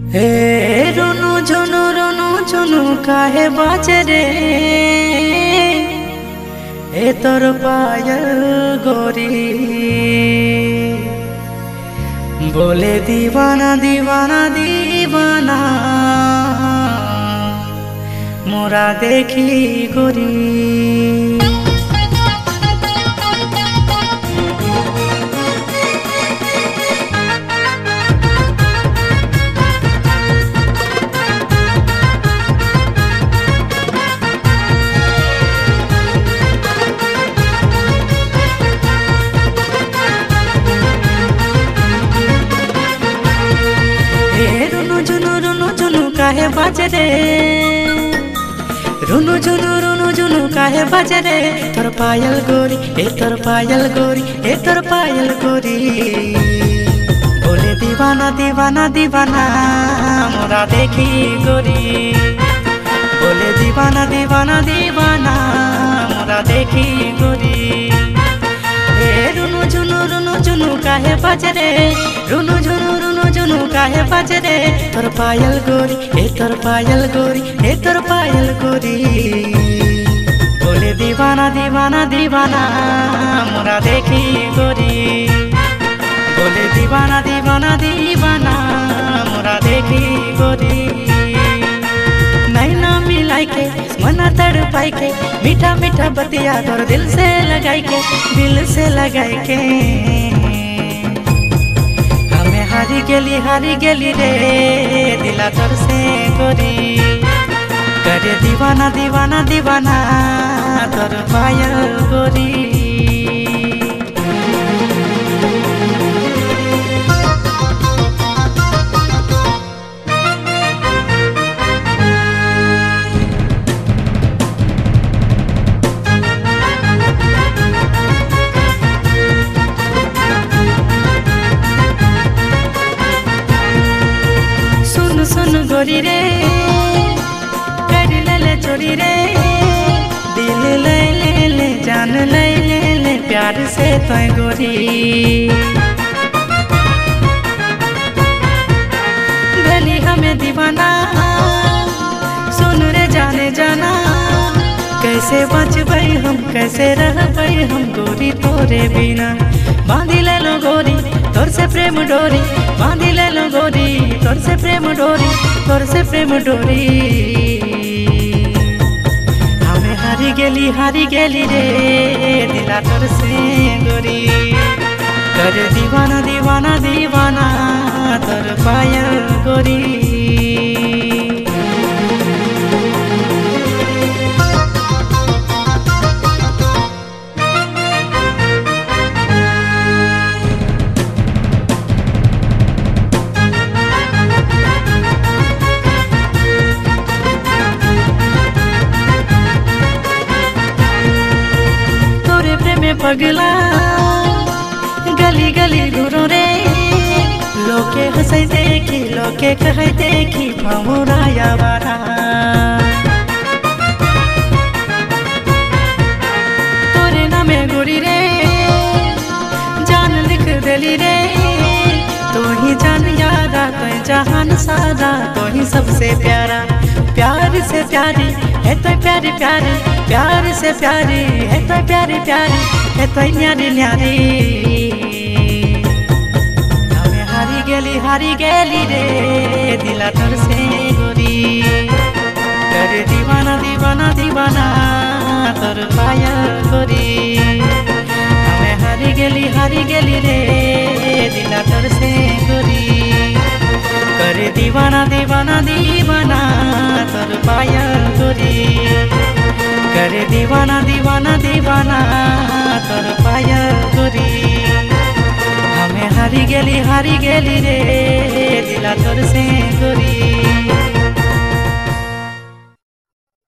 हे रुनु झुनु काहे बाजे रे ए तोर पायल गोरी बोले दीवाना दीवाना दीवाना मोरा देखी गोरी। रुनु झुनु काहे बाजे रे रुनु झुनु काहे बाजे रे तोर पायल गोरी ए तोर पायल गोरी ए तोर पायल गोरी बोले दीवाना दीवाना दीवाना मोरा देखी गोरी बोले दीवाना दीवाना दीवाना मोरा देखी गोरी। रुनु झुनु काहे बाजे रे रुनु झुनु काहे बाजे रे तोर पायल गोरी ए तोर पायल गोरी ए तोर पायल गोरी बोले दीवाना दीवाना दीवाना मोरा देखी गोरी बोले दीवाना दीवाना दीवाना मोरा देखी गोरी। नैना मिलाई के मना तड़पाई के मीठा मीठा बतिया तोर दिल से लगाई के हमें हारी गेली रे दिला तोर से गोरी करे दीवाना दीवाना दीवाना तोर पायल गोरी। सुन गोरी रे कर ले चोरी रे दिल ले जान ले प्यार से तो गोरी भली हमें दीवाना सुन रे जाने जाना कैसे बचबै हम कैसे रहबै हम गोरी तोरे बिना बांधी ले लो गोरी तोर से प्रेम डोरी बांधी ले लो गोरी तोर से प्रेम डोरी तोर से प्रेम डोरी। हमें हारी गेली रे दिला तोर से गोरी कर दीवाना दीवाना दीवाना तोर पायल गोरी। पगला गली गली घुरो रे लोके हंसै देखी लोके कहै देखी भौराया बारा तोरे नामे गोरी रे जान लिख देली रे तो ही जान यारा तो जहान सारा तो ही सबसे प्यारा प्यार से प्यारी है तो प्यारी प्यारी प्यार से प्यारी है तो प्यारी प्यारी है तो न्यारी न्यारी। हमें हारी गेली रे दिला तोर से गोरी कर दीवाना दीवाना दीवाना तोर पायल गोरी। हमें हारी गेली रे दिला तोर से गोरी कर दीवाना दीवाना दीवाना तोर पायल गोरी करे दीवाना दीवाना दीवाना तोर पायल गोरी। हमें हारी गेली रे दिला तोर से गोरी।